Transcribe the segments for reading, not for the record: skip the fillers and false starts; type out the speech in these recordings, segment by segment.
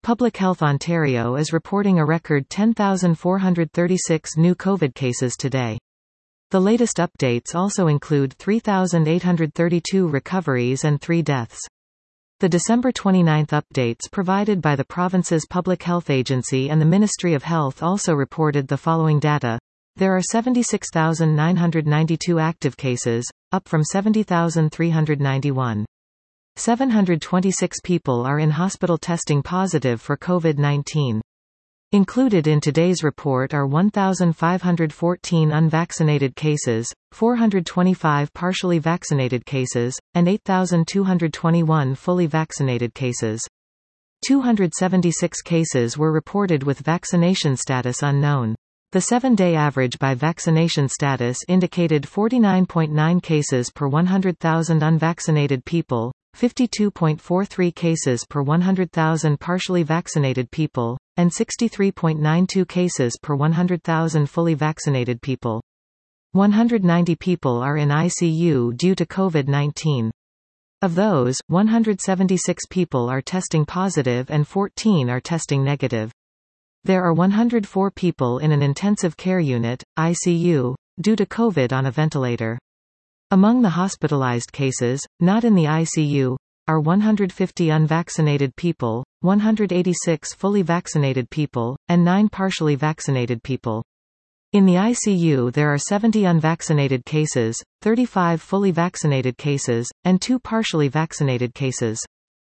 Public Health Ontario is reporting a record 10,436 new COVID cases today. The latest updates also include 3,832 recoveries and 3 deaths. The December 29 updates provided by the province's Public Health Agency and the Ministry of Health also reported the following data. There are 76,992 active cases, up from 70,391. 726 people are in hospital testing positive for COVID-19. Included in today's report are 1,514 unvaccinated cases, 425 partially vaccinated cases, and 8,221 fully vaccinated cases. 276 cases were reported with vaccination status unknown. The 7-day average by vaccination status indicated 49.9 cases per 100,000 unvaccinated people, 52.43 cases per 100,000 partially vaccinated people, and 63.92 cases per 100,000 fully vaccinated people. 190 people are in ICU due to COVID-19. Of those, 176 people are testing positive and 14 are testing negative. There are 104 people in an intensive care unit, ICU, due to COVID on a ventilator. Among the hospitalized cases, not in the ICU, are 150 unvaccinated people, 186 fully vaccinated people, and 9 partially vaccinated people. In the ICU there are 70 unvaccinated cases, 35 fully vaccinated cases, and 2 partially vaccinated cases.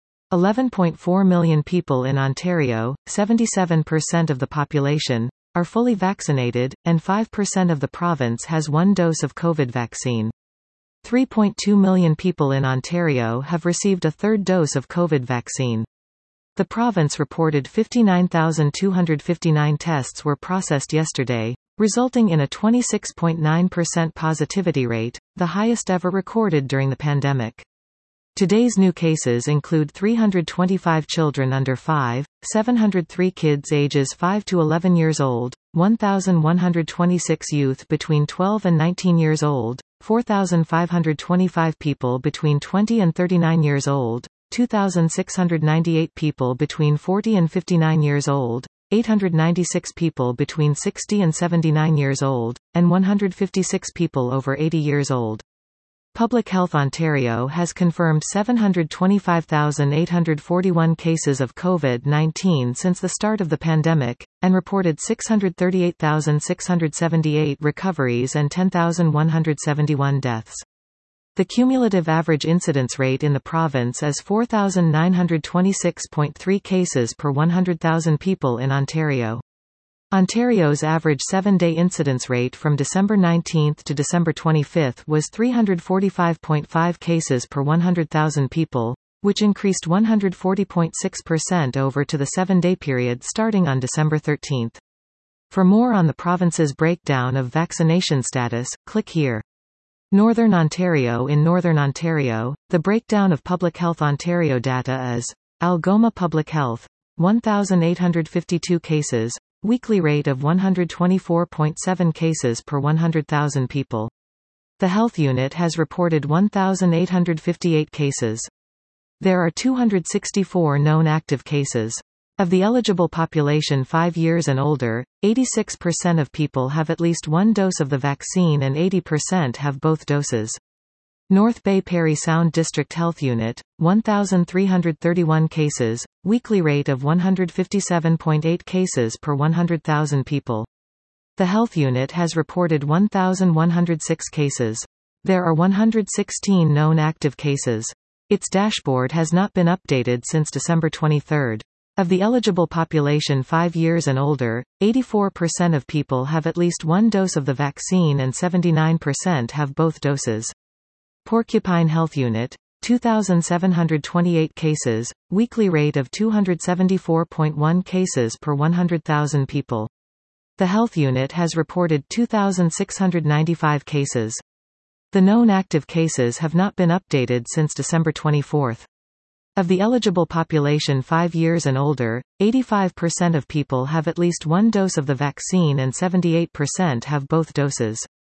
11.4 million people in Ontario, 77% of the population, are fully vaccinated, and 5% of the province has 1 dose of COVID vaccine. 3.2 million people in Ontario have received a 3rd dose of COVID vaccine. The province reported 59,259 tests were processed yesterday, resulting in a 26.9% positivity rate, the highest ever recorded during the pandemic. Today's new cases include 325 children under 5, 703 kids ages 5 to 11 years old, 1,126 youth between 12 and 19 years old, 4,525 people between 20 and 39 years old, 2,698 people between 40 and 59 years old, 896 people between 60 and 79 years old, and 156 people over 80 years old. Public Health Ontario has confirmed 725,841 cases of COVID-19 since the start of the pandemic, and reported 638,678 recoveries and 10,171 deaths. The cumulative average incidence rate in the province is 4,926.3 cases per 100,000 people in Ontario. Ontario's average 7-day incidence rate from December 19 to December 25 was 345.5 cases per 100,000 people, which increased 140.6% over to the 7-day period starting on December 13. For more on the province's breakdown of vaccination status, click here. Northern Ontario. In Northern Ontario, the breakdown of Public Health Ontario data is: Algoma Public Health, 1,852 cases, weekly rate of 124.7 cases per 100,000 people. The health unit has reported 1,858 cases. There are 264 known active cases. Of the eligible population 5 years and older, 86% of people have at least 1 dose of the vaccine and 80% have both doses. North Bay Parry Sound District Health Unit, 1,331 cases, weekly rate of 157.8 cases per 100,000 people. The health unit has reported 1,106 cases. There are 116 known active cases. Its dashboard has not been updated since December 23. Of the eligible population 5 years and older, 84% of people have at least 1 dose of the vaccine and 79% have both doses. Porcupine Health Unit, 2,728 cases, weekly rate of 274.1 cases per 100,000 people. The health unit has reported 2,695 cases. The known active cases have not been updated since December 24. Of the eligible population 5 years and older, 85% of people have at least 1 dose of the vaccine and 78% have both doses.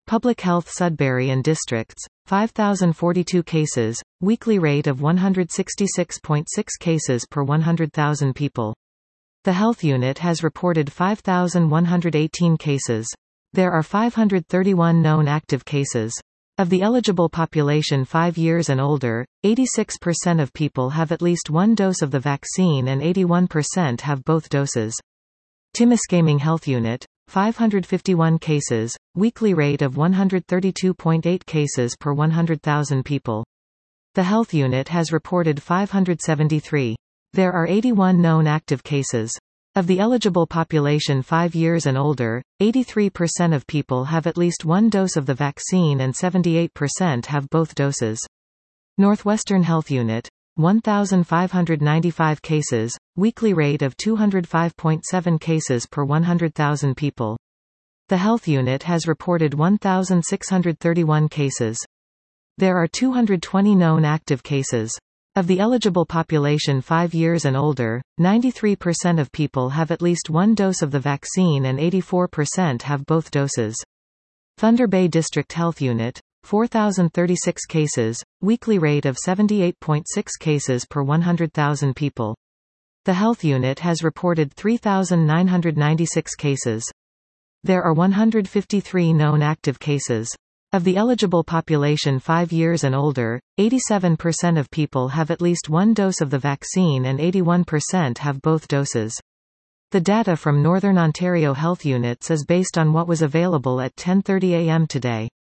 Public Health Sudbury and Districts, 5,042 cases, weekly rate of 166.6 cases per 100,000 people. The Health Unit has reported 5,118 cases. There are 531 known active cases. Of the eligible population 5 years and older, 86% of people have at least one dose of the vaccine and 81% have both doses. Timiskaming Health Unit, 551 cases, weekly rate of 132.8 cases per 100,000 people. The Health Unit has reported 573. There are 81 known active cases. Of the eligible population 5 years and older, 83% of people have at least one dose of the vaccine and 78% have both doses. Northwestern Health Unit, 1,595 cases, weekly rate of 205.7 cases per 100,000 people. The Health Unit has reported 1,631 cases. There are 220 known active cases. Of the eligible population 5 years and older, 93% of people have at least one dose of the vaccine and 84% have both doses. Thunder Bay District Health Unit, 4,036 cases, weekly rate of 78.6 cases per 100,000 people. The Health Unit has reported 3,996 cases. There are 153 known active cases. Of the eligible population 5 years and older, 87% of people have at least one dose of the vaccine and 81% have both doses. The data from Northern Ontario Health Units is based on what was available at 10:30 a.m. today.